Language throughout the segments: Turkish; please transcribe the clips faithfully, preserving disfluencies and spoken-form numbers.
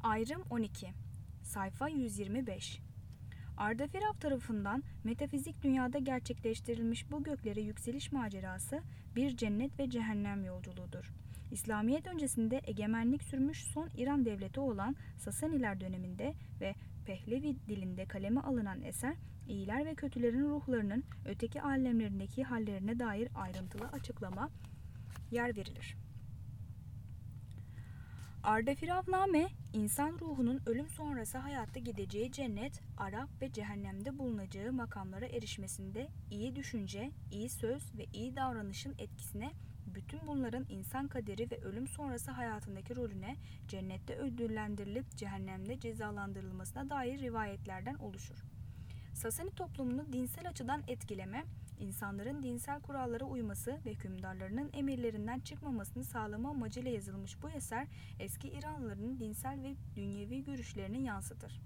Ayrım on iki. Sayfa yüz yirmi beş. Arda Firav tarafından metafizik dünyada gerçekleştirilmiş bu göklere yükseliş macerası bir cennet ve cehennem yolculuğudur. İslamiyet öncesinde egemenlik sürmüş son İran devleti olan Sasaniler döneminde ve Pehlevi dilinde kaleme alınan eser, iyiler ve kötülerin ruhlarının öteki alemlerindeki hallerine dair ayrıntılı açıklama yer verilir. Arda-Firavname, insan ruhunun ölüm sonrası hayatta gideceği cennet, Araf ve cehennemde bulunacağı makamlara erişmesinde iyi düşünce, iyi söz ve iyi davranışın etkisine, bütün bunların insan kaderi ve ölüm sonrası hayatındaki rolüne, cennette ödüllendirilip cehennemde cezalandırılmasına dair rivayetlerden oluşur. Sasani toplumunu dinsel açıdan etkileme, insanların dinsel kurallara uyması ve hükümdarlarının emirlerinden çıkmamasını sağlama amacıyla yazılmış bu eser, eski İranlıların dinsel ve dünyevi görüşlerini yansıtır.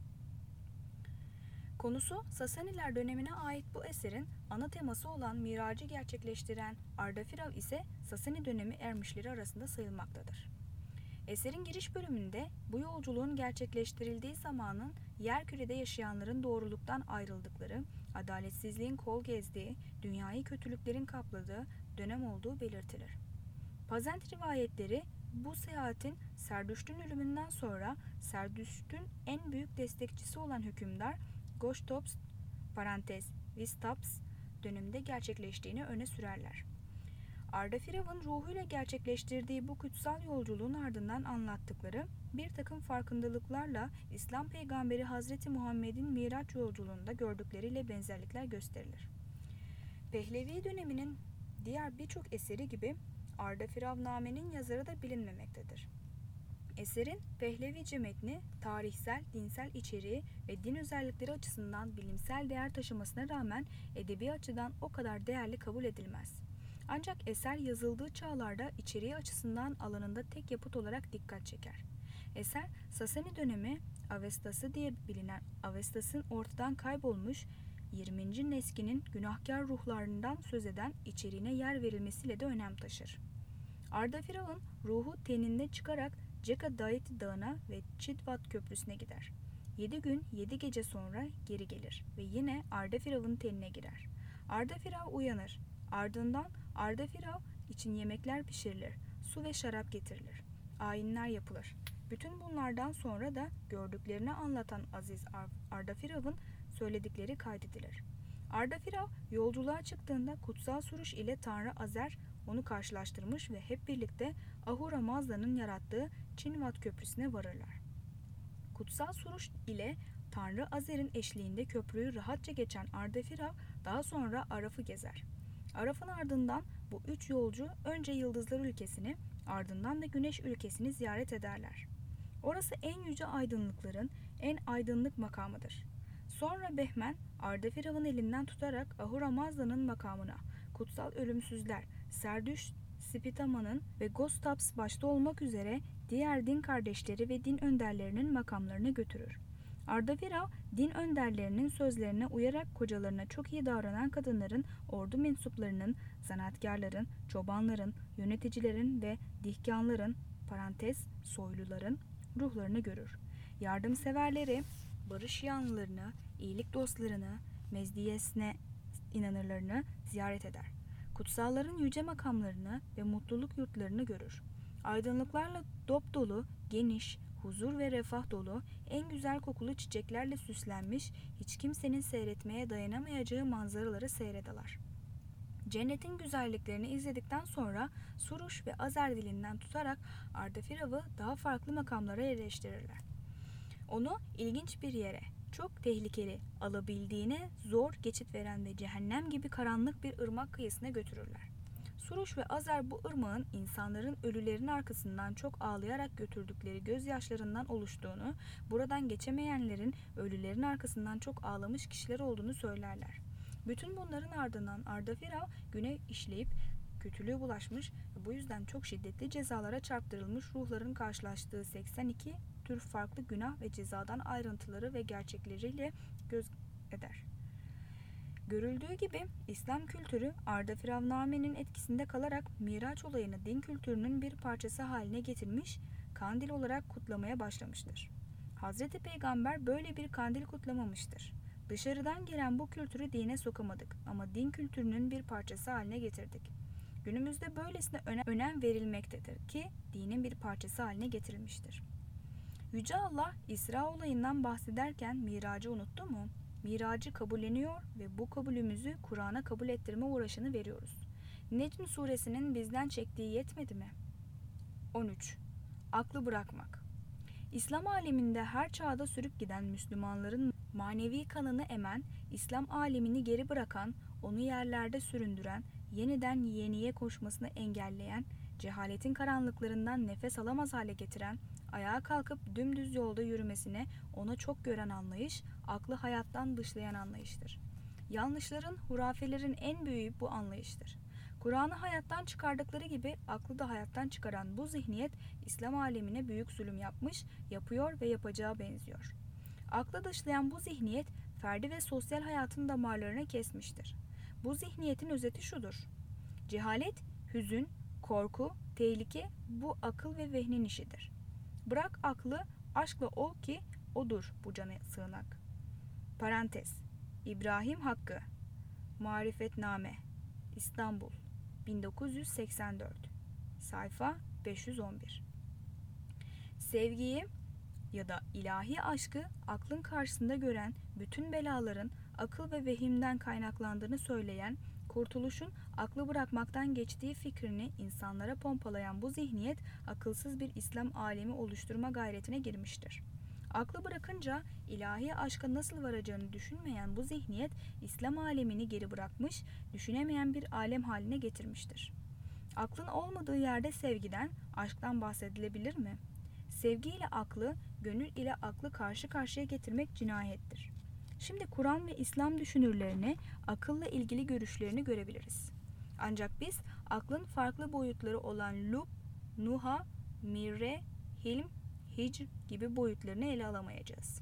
Konusu Sasaniler dönemine ait bu eserin ana teması olan miracı gerçekleştiren Arda Firav ise Sasani dönemi ermişleri arasında sayılmaktadır. Eserin giriş bölümünde bu yolculuğun gerçekleştirildiği zamanın yerkürede yaşayanların doğruluktan ayrıldıkları, adaletsizliğin kol gezdiği, dünyayı kötülüklerin kapladığı dönem olduğu belirtilir. Pazent rivayetleri bu seyahatin Serdüşt'ün ölümünden sonra Serdüşt'ün en büyük destekçisi olan hükümdar Goshtops parantez Vistaps döneminde gerçekleştiğini öne sürerler. Arda Firav'ın ruhuyla gerçekleştirdiği bu kutsal yolculuğun ardından anlattıkları bir takım farkındalıklarla İslam peygamberi Hazreti Muhammed'in Miraç yolculuğunda gördükleriyle benzerlikler gösterilir. Pehlevi döneminin diğer birçok eseri gibi Arda Firavname'nin yazarı da bilinmemektedir. Eserin Pehlevice metni, tarihsel, dinsel içeriği ve din özellikleri açısından bilimsel değer taşımasına rağmen edebi açıdan o kadar değerli kabul edilmez. Ancak eser yazıldığı çağlarda içeriği açısından alanında tek yapıt olarak dikkat çeker. Eser, Sasani dönemi Avestası diye bilinen Avestas'ın ortadan kaybolmuş yirminci neslinin günahkar ruhlarından söz eden içeriğine yer verilmesiyle de önem taşır. Arda Firav'ın ruhu teninde çıkarak Ceka Daiti Dağı'na ve Çitvat Köprüsü'ne gider. Yedi gün, yedi gece sonra geri gelir ve yine Arda Firav'ın tenine girer. Arda Firav uyanır. Ardından Arda Firav için yemekler pişirilir, su ve şarap getirilir, ayinler yapılır. Bütün bunlardan sonra da gördüklerini anlatan Aziz Arda Firav'ın söyledikleri kaydedilir. Arda Firav yolculuğa çıktığında kutsal Suruş ile Tanrı Azer onu karşılaştırmış ve hep birlikte Ahura Mazda'nın yarattığı Çinvat Köprüsü'ne varırlar. Kutsal Suruş ile Tanrı Azer'in eşliğinde köprüyü rahatça geçen Arda Firav daha sonra Araf'ı gezer. Araf'ın ardından bu üç yolcu önce Yıldızlar ülkesini, ardından da Güneş ülkesini ziyaret ederler. Orası en yüce aydınlıkların en aydınlık makamıdır. Sonra Behmen, Arda Firav'ın elinden tutarak Ahura Mazda'nın makamına, kutsal ölümsüzler, Serdüşt, Spitama'nın ve Gostaps başta olmak üzere diğer din kardeşleri ve din önderlerinin makamlarına götürür. Arda Firav, din önderlerinin sözlerine uyarak kocalarına çok iyi davranan kadınların, ordu mensuplarının, zanaatkarların, çobanların, yöneticilerin ve dihkanların, parantez, soyluların ruhlarını görür. Yardımseverleri, barış yanlılarını, iyilik dostlarını, mezdiyesine inanırlarını ziyaret eder. Kutsalların yüce makamlarını ve mutluluk yurtlarını görür. Aydınlıklarla dop dolu, geniş, huzur ve refah dolu, en güzel kokulu çiçeklerle süslenmiş, hiç kimsenin seyretmeye dayanamayacağı manzaraları seyrederler. Cennetin güzelliklerini izledikten sonra Suruş ve Azer dilinden tutarak Arda Firav'ı daha farklı makamlara yerleştirirler. Onu ilginç bir yere, çok tehlikeli, alabildiğine zor geçit veren ve cehennem gibi karanlık bir ırmak kıyısına götürürler. Suruş ve Azer bu ırmağın insanların ölülerin arkasından çok ağlayarak götürdükleri gözyaşlarından oluştuğunu, buradan geçemeyenlerin ölülerin arkasından çok ağlamış kişiler olduğunu söylerler. Bütün bunların ardından Arda Firav güne işleyip kötülüğe bulaşmış ve bu yüzden çok şiddetli cezalara çarptırılmış ruhların karşılaştığı seksen iki tür farklı günah ve cezadan ayrıntıları ve gerçekleriyle göz eder. Görüldüğü gibi İslam kültürü Arda Firavname'nin etkisinde kalarak Miraç olayını din kültürünün bir parçası haline getirmiş, kandil olarak kutlamaya başlamıştır. Hazreti Peygamber böyle bir kandil kutlamamıştır. Dışarıdan gelen bu kültürü dine sokamadık ama din kültürünün bir parçası haline getirdik. Günümüzde böylesine önem verilmektedir ki dinin bir parçası haline getirilmiştir. Yüce Allah İsra olayından bahsederken miracı unuttu mu? Miracı kabulleniyor ve bu kabulümüzü Kur'an'a kabul ettirme uğraşını veriyoruz. Necm suresinin bizden çektiği yetmedi mi? on üç. Aklı bırakmak. İslam aleminde her çağda sürüp giden Müslümanların manevi kanını emen, İslam alemini geri bırakan, onu yerlerde süründüren, yeniden yeniye koşmasını engelleyen, cehaletin karanlıklarından nefes alamaz hale getiren, ayağa kalkıp dümdüz yolda yürümesine ona çok gören anlayış, aklı hayattan dışlayan anlayıştır. Yanlışların, hurafelerin en büyüğü bu anlayıştır. Kur'an'ı hayattan çıkardıkları gibi aklı da hayattan çıkaran bu zihniyet İslam alemine büyük zulüm yapmış, yapıyor ve yapacağı benziyor. Aklı dışlayan bu zihniyet ferdi ve sosyal hayatın damarlarını kesmiştir. Bu zihniyetin özeti şudur: cehalet, hüzün, korku, tehlike bu akıl ve vehnin işidir. Bırak aklı, aşkla ol ki odur bu cana sığınak. Parantez. İbrahim Hakkı, Marifetname, İstanbul, bin dokuz yüz seksen dört, sayfa beş yüz on bir. Sevgiyi ya da ilahi aşkı aklın karşısında gören, bütün belaların akıl ve vehimden kaynaklandığını söyleyen, kurtuluşun aklı bırakmaktan geçtiği fikrini insanlara pompalayan bu zihniyet akılsız bir İslam alemi oluşturma gayretine girmiştir. Aklı bırakınca ilahi aşka nasıl varacağını düşünmeyen bu zihniyet İslam alemini geri bırakmış, düşünemeyen bir alem haline getirmiştir. Aklın olmadığı yerde sevgiden, aşktan bahsedilebilir mi? Sevgi ile aklı, gönül ile aklı karşı karşıya getirmek cinayettir. Şimdi Kur'an ve İslam düşünürlerini, akılla ilgili görüşlerini görebiliriz. Ancak biz aklın farklı boyutları olan lub, nuha, mirre, hilm, hicr gibi boyutlarını ele alamayacağız.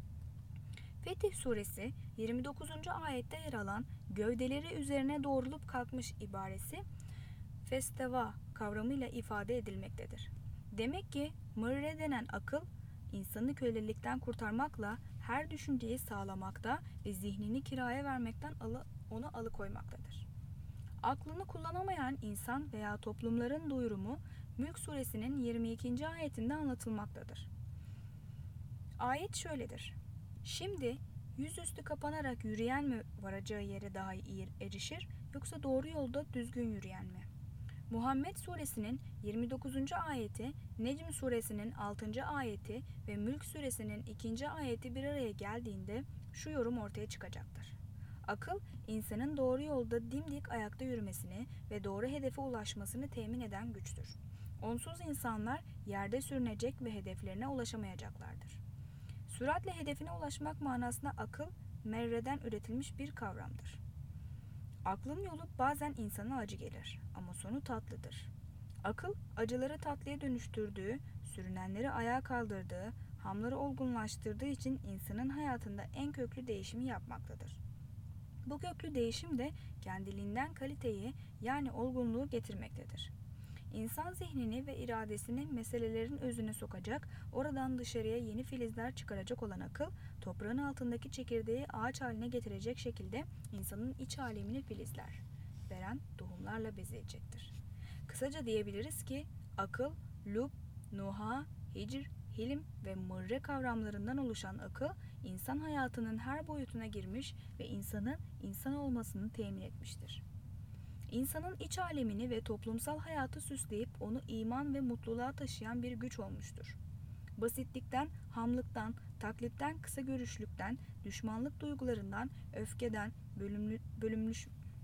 Fetih Suresi yirmi dokuzuncu ayette yer alan gövdeleri üzerine doğrulup kalkmış ibaresi festeva kavramıyla ifade edilmektedir. Demek ki mırre denen akıl, insanı kölelikten kurtarmakla her düşünceyi sağlamakta ve zihnini kiraya vermekten alı, onu alıkoymaktadır. Aklını kullanamayan insan veya toplumların duyurumu Mülk Suresinin yirmi ikinci ayetinde anlatılmaktadır. Ayet şöyledir: Şimdi yüzüstü kapanarak yürüyen mi varacağı yere daha iyi erişir, yoksa doğru yolda düzgün yürüyen mi? Muhammed Suresinin yirmi dokuzuncu ayeti, Necm Suresinin altıncı ayeti ve Mülk Suresinin ikinci ayeti bir araya geldiğinde şu yorum ortaya çıkacaktır: Akıl, insanın doğru yolda dimdik ayakta yürümesini ve doğru hedefe ulaşmasını temin eden güçtür. Onsuz insanlar yerde sürünecek ve hedeflerine ulaşamayacaklardır. Süratle hedefine ulaşmak manasında akıl, merreden üretilmiş bir kavramdır. Aklın yolu bazen insana acı gelir ama sonu tatlıdır. Akıl, acıları tatlıya dönüştürdüğü, sürünenleri ayağa kaldırdığı, hamları olgunlaştırdığı için insanın hayatında en köklü değişimi yapmaktadır. Bu köklü değişim de kendiliğinden kaliteyi, yani olgunluğu getirmektedir. İnsan zihnini ve iradesini meselelerin özüne sokacak, oradan dışarıya yeni filizler çıkaracak olan akıl, toprağın altındaki çekirdeği ağaç haline getirecek şekilde insanın iç alemini filizler, veren tohumlarla bezeyecektir. Kısaca diyebiliriz ki, akıl, lub, nuha, hicr, hilim ve mırre kavramlarından oluşan akıl, insan hayatının her boyutuna girmiş ve insanın insan olmasını temin etmiştir. İnsanın iç alemini ve toplumsal hayatı süsleyip onu iman ve mutluluğa taşıyan bir güç olmuştur. Basitlikten, hamlıktan, taklitten, kısa görüşlükten, düşmanlık duygularından, öfkeden, bölümlü, bölünmüş,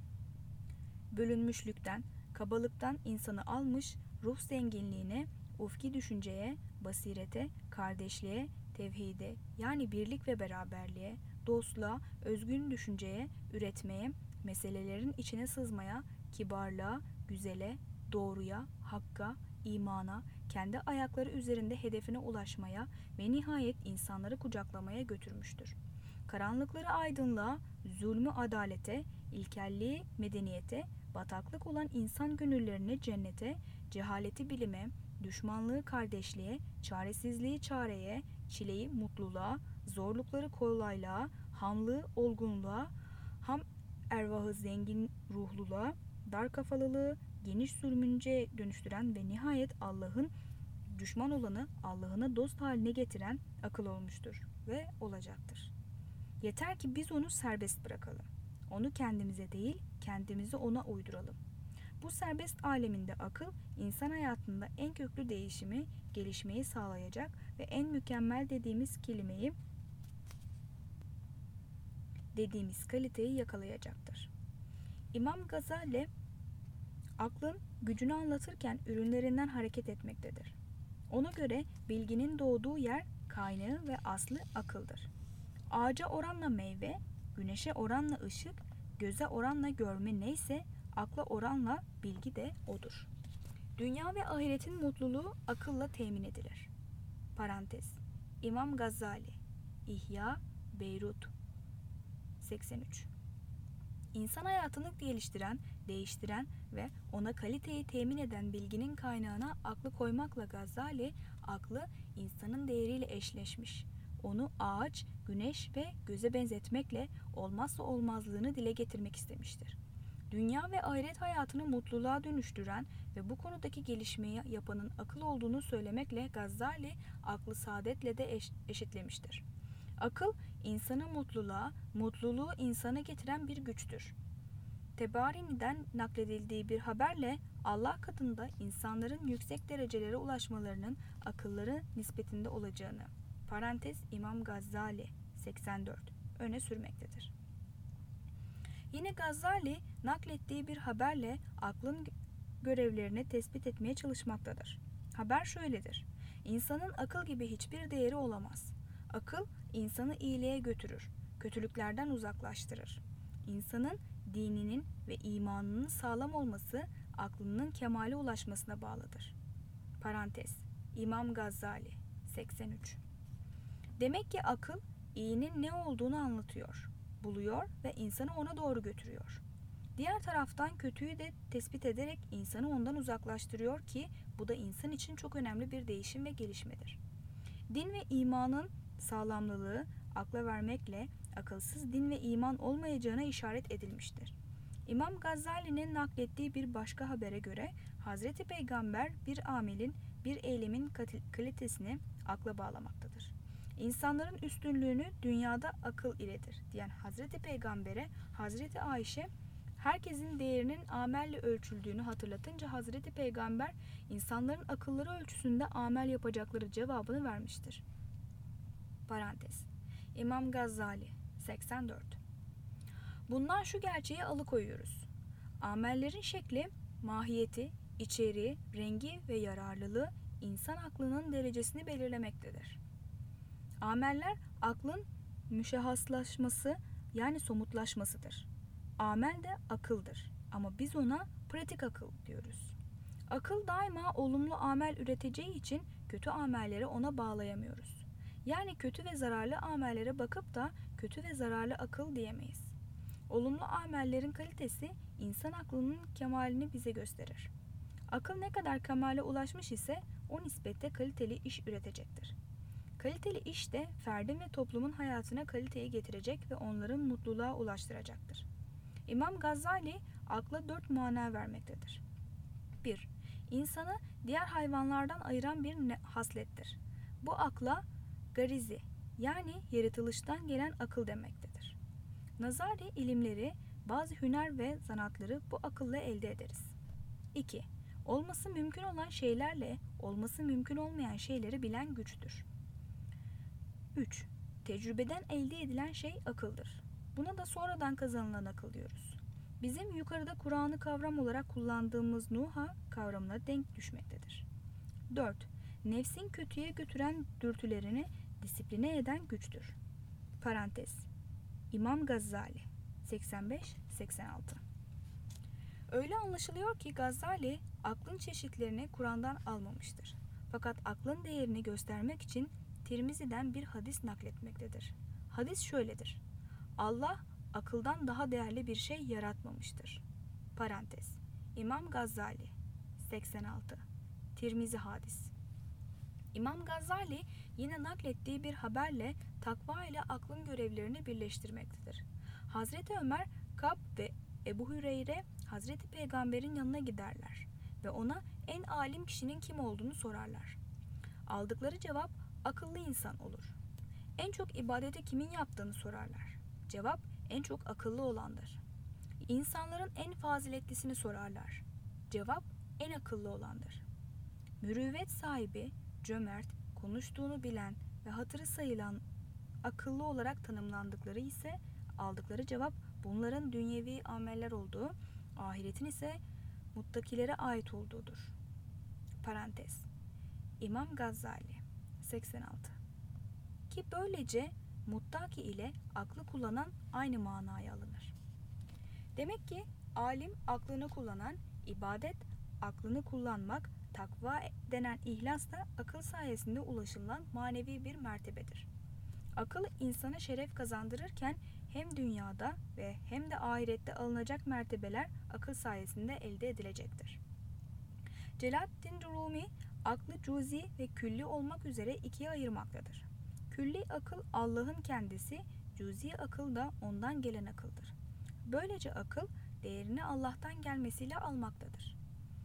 bölünmüşlükten, kabalıktan insanı almış, ruh zenginliğine, ufki düşünceye, basirete, kardeşliğe, tevhide, yani birlik ve beraberliğe, dostluğa, özgün düşünceye, üretmeye, meselelerin içine sızmaya, kibarlığa, güzele, doğruya, hakka, imana, kendi ayakları üzerinde hedefine ulaşmaya ve nihayet insanları kucaklamaya götürmüştür. Karanlıkları aydınlığa, zulmü adalete, ilkelliği medeniyete, bataklık olan insan gönüllerini cennete, cehaleti bilime, düşmanlığı kardeşliğe, çaresizliği çareye, çileyi mutluluğa, zorlukları kolaylığa, hamlığı olgunluğa, ham ervahı zengin ruhluluğa, dar kafalılığı geniş sürmünce dönüştüren ve nihayet Allah'ın düşman olanı Allah'ına dost haline getiren akıl olmuştur ve olacaktır. Yeter ki biz onu serbest bırakalım. Onu kendimize değil, kendimizi ona uyduralım. Bu serbest aleminde akıl, insan hayatında en köklü değişimi, gelişmeyi sağlayacak ve en mükemmel dediğimiz kelimeyi, dediğimiz kaliteyi yakalayacaktır. İmam Gazali, aklın gücünü anlatırken ürünlerinden hareket etmektedir. Ona göre bilginin doğduğu yer, kaynağı ve aslı akıldır. Ağaca oranla meyve, güneşe oranla ışık, göze oranla görme neyse, akla oranla bilgi de odur. Dünya ve ahiretin mutluluğu akılla temin edilir. Parantez. İmam Gazali, İhya, Beyrut, seksen üç. İnsan hayatını geliştiren, değiştiren ve ona kaliteyi temin eden bilginin kaynağına aklı koymakla Gazali, aklı insanın değeriyle eşleşmiş. Onu ağaç, güneş ve göze benzetmekle olmazsa olmazlığını dile getirmek istemiştir. Dünya ve ahiret hayatını mutluluğa dönüştüren ve bu konudaki gelişmeyi yapanın akıl olduğunu söylemekle Gazali, aklı saadetle de eş- eşitlemiştir. Akıl, insanı mutluluğa, mutluluğu insana getiren bir güçtür. Tebarini'den nakledildiği bir haberle Allah katında insanların yüksek derecelere ulaşmalarının akılları nispetinde olacağını, parantez İmam Gazali, seksen dört, öne sürmektedir. Yine Gazali naklettiği bir haberle aklın görevlerini tespit etmeye çalışmaktadır. Haber şöyledir: İnsanın akıl gibi hiçbir değeri olamaz. Akıl insanı iyiliğe götürür, kötülüklerden uzaklaştırır. İnsanın dininin ve imanının sağlam olması aklının kemale ulaşmasına bağlıdır. Parantez İmam Gazali, seksen üç. Demek ki akıl iyinin ne olduğunu anlatıyor, buluyor ve insanı ona doğru götürüyor. Diğer taraftan kötüyü de tespit ederek insanı ondan uzaklaştırıyor ki bu da insan için çok önemli bir değişim ve gelişmedir. Din ve imanın sağlamlılığı akla vermekle akılsız din ve iman olmayacağına işaret edilmiştir. İmam Gazali'nin naklettiği bir başka habere göre Hazreti Peygamber bir amelin, bir eylemin kalitesini akla bağlamaktadır. İnsanların üstünlüğünü dünyada akıl iledir diyen Hazreti Peygamber'e Hazreti Ayşe herkesin değerinin amelle ölçüldüğünü hatırlatınca Hazreti Peygamber insanların akılları ölçüsünde amel yapacakları cevabını vermiştir. Parantez İmam Gazali, seksen dört. Bundan şu gerçeği alıkoyuyoruz: amellerin şekli, mahiyeti, içeriği, rengi ve yararlılığı insan aklının derecesini belirlemektedir. Ameller aklın müşahhaslaşması yani somutlaşmasıdır. Amel de akıldır ama biz ona pratik akıl diyoruz. Akıl daima olumlu amel üreteceği için kötü amelleri ona bağlayamıyoruz. Yani kötü ve zararlı amellere bakıp da kötü ve zararlı akıl diyemeyiz. Olumlu amellerin kalitesi insan aklının kemalini bize gösterir. Akıl ne kadar kemale ulaşmış ise o nispette kaliteli iş üretecektir. Kaliteli iş de ferdin ve toplumun hayatına kaliteyi getirecek ve onların mutluluğa ulaştıracaktır. İmam Gazali akla dört mana vermektedir. bir. İnsanı diğer hayvanlardan ayıran bir haslettir. Bu akla garizi yani yaratılıştan gelen akıl demektedir. Nazari ilimleri, bazı hüner ve zanatları bu akılla elde ederiz. iki. Olması mümkün olan şeylerle olması mümkün olmayan şeyleri bilen güçtür. üç. Tecrübeden elde edilen şey akıldır. Buna da sonradan kazanılan akıl diyoruz. Bizim yukarıda Kur'an'ı kavram olarak kullandığımız Nuha kavramına denk düşmektedir. dört. Nefsin kötüye götüren dürtülerini disipline eden güçtür. Parantez İmam Gazali, seksen beş seksen altı. Öyle anlaşılıyor ki Gazali aklın çeşitlerini Kur'an'dan almamıştır. Fakat aklın değerini göstermek için Tirmizi'den bir hadis nakletmektedir. Hadis şöyledir: Allah akıldan daha değerli bir şey yaratmamıştır. Parantez İmam Gazali, seksen altı. Tirmizi hadis. İmam Gazali yine naklettiği bir haberle takva ile aklın görevlerini birleştirmektedir. Hazreti Ömer, Kab ve Ebu Hüreyre Hazreti Peygamber'in yanına giderler ve ona en alim kişinin kim olduğunu sorarlar. Aldıkları cevap akıllı insan olur. En çok ibadeti kimin yaptığını sorarlar. Cevap en çok akıllı olandır. İnsanların en faziletlisini sorarlar. Cevap en akıllı olandır. Mürüvvet sahibi, cömert, konuştuğunu bilen ve hatırı sayılan akıllı olarak tanımlandıkları ise aldıkları cevap bunların dünyevi ameller olduğu, ahiretin ise muttakilere ait olduğudur. Parantez. İmam Gazali seksen altı. Ki böylece muttaki ile aklı kullanan aynı manaya alınır. Demek ki alim aklını kullanan, ibadet aklını kullanmak, takva denen ihlas da akıl sayesinde ulaşılan manevi bir mertebedir. Akıl insana şeref kazandırırken hem dünyada ve hem de ahirette alınacak mertebeler akıl sayesinde elde edilecektir. Celaleddin Rumi aklı cüzi ve külli olmak üzere ikiye ayırmaktadır. Külli akıl Allah'ın kendisi, cüzi akıl da ondan gelen akıldır. Böylece akıl değerini Allah'tan gelmesiyle almaktadır.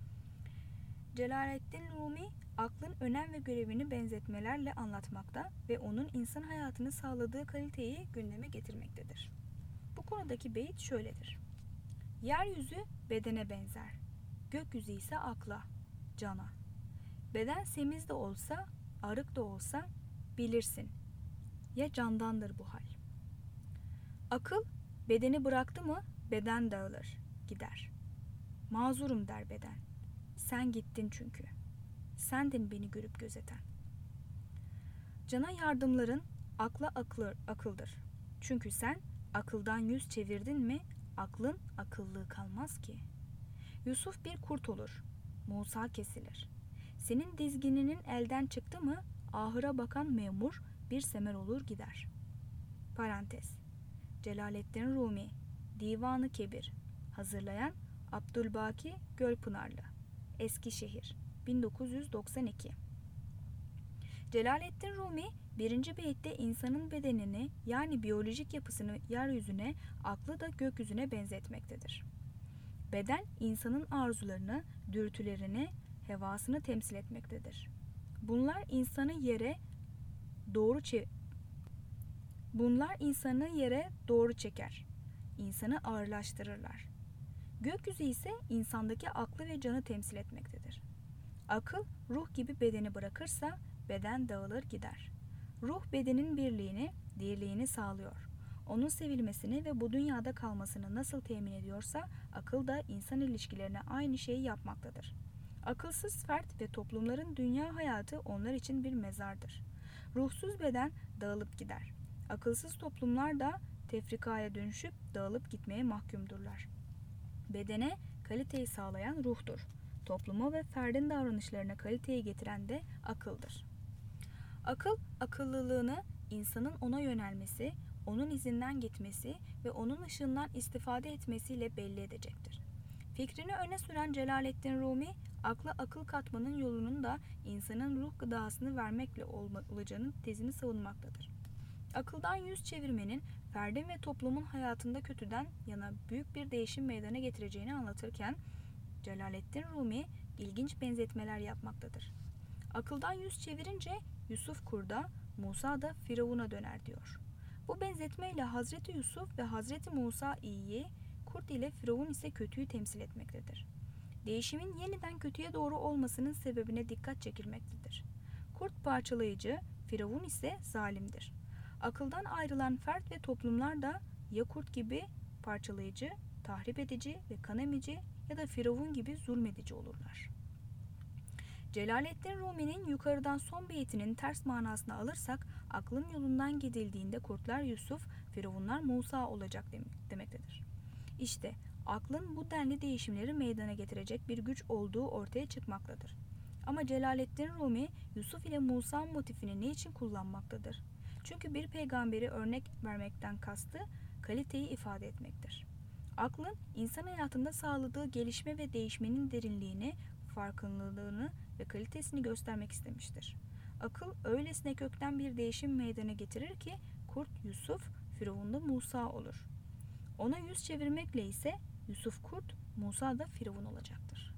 Celaleddin Rumi aklın önem ve görevini benzetmelerle anlatmakta ve onun insan hayatını sağladığı kaliteyi gündeme getirmektedir. Bu konudaki beyit şöyledir. Yeryüzü bedene benzer, gökyüzü ise akla, cana. Beden semiz de olsa, arık da olsa bilirsin. Ya candandır bu hal. Akıl bedeni bıraktı mı beden dağılır, gider. Mazurum der beden. Sen gittin çünkü. Sendin beni görüp gözeten. Cana yardımların akla aklı, akıldır. Çünkü sen akıldan yüz çevirdin mi aklın akıllı kalmaz ki. Yusuf bir kurt olur. Musa kesilir. Senin dizgininin elden çıktı mı ahıra bakan memur bir semer olur gider. Parantez. Celaleddin Rumi Divanı Kebir. Hazırlayan Abdülbaki Gölpınarlı. Eskişehir bin dokuz yüz doksan iki. Celaleddin Rumi birinci beytte insanın bedenini yani biyolojik yapısını yeryüzüne, aklı da gökyüzüne benzetmektedir. Beden insanın arzularını, dürtülerini, hevasını temsil etmektedir. Bunlar insanı yere doğru çe- Bunlar insanı yere doğru çeker. İnsanı ağırlaştırırlar. Gökyüzü ise insandaki aklı ve canı temsil etmektedir. Akıl, ruh gibi bedeni bırakırsa beden dağılır gider. Ruh bedenin birliğini, dirliğini sağlıyor. Onun sevilmesini ve bu dünyada kalmasını nasıl temin ediyorsa akıl da insan ilişkilerine aynı şeyi yapmaktadır. Akılsız fert ve toplumların dünya hayatı onlar için bir mezardır. Ruhsuz beden dağılıp gider. Akılsız toplumlar da tefrikaya dönüşüp dağılıp gitmeye mahkumdurlar. Bedene kaliteyi sağlayan ruhtur. Topluma ve ferdin davranışlarına kaliteyi getiren de akıldır. Akıl, akıllılığını insanın ona yönelmesi, onun izinden gitmesi ve onun ışığından istifade etmesiyle belli edecektir. Fikrini öne süren Celaleddin Rumi, akla akıl katmanın yolunun da insanın ruh gıdasını vermekle olacağının tezini savunmaktadır. Akıldan yüz çevirmenin ferdin ve toplumun hayatında kötüden yana büyük bir değişim meydana getireceğini anlatırken Celaleddin Rumi ilginç benzetmeler yapmaktadır. Akıldan yüz çevirince Yusuf kurda, Musa da Firavun'a döner diyor. Bu benzetmeyle Hazreti Yusuf ve Hazreti Musa iyiyi, kurt ile Firavun ise kötüyü temsil etmektedir. Değişimin yeniden kötüye doğru olmasının sebebine dikkat çekilmektedir. Kurt parçalayıcı, Firavun ise zalimdir. Akıldan ayrılan fert ve toplumlar da ya kurt gibi parçalayıcı, tahrip edici ve kan emici ya da Firavun gibi zulmedici olurlar. Celaleddin Rumi'nin yukarıdan son beytinin ters manasını alırsak aklın yolundan gidildiğinde kurtlar Yusuf, Firavunlar Musa olacak demektedir. İşte aklın bu denli değişimleri meydana getirecek bir güç olduğu ortaya çıkmaktadır. Ama Celaleddin Rumi Yusuf ile Musa motifini ne için kullanmaktadır? Çünkü bir peygamberi örnek vermekten kastı kaliteyi ifade etmektir. Aklın insan hayatında sağladığı gelişme ve değişmenin derinliğini, farkındalığını ve kalitesini göstermek istemiştir. Akıl öylesine kökten bir değişim meydana getirir ki kurt Yusuf, Firavun Musa olur. Ona yüz çevirmekle ise Yusuf kurt, Musa da Firavun olacaktır.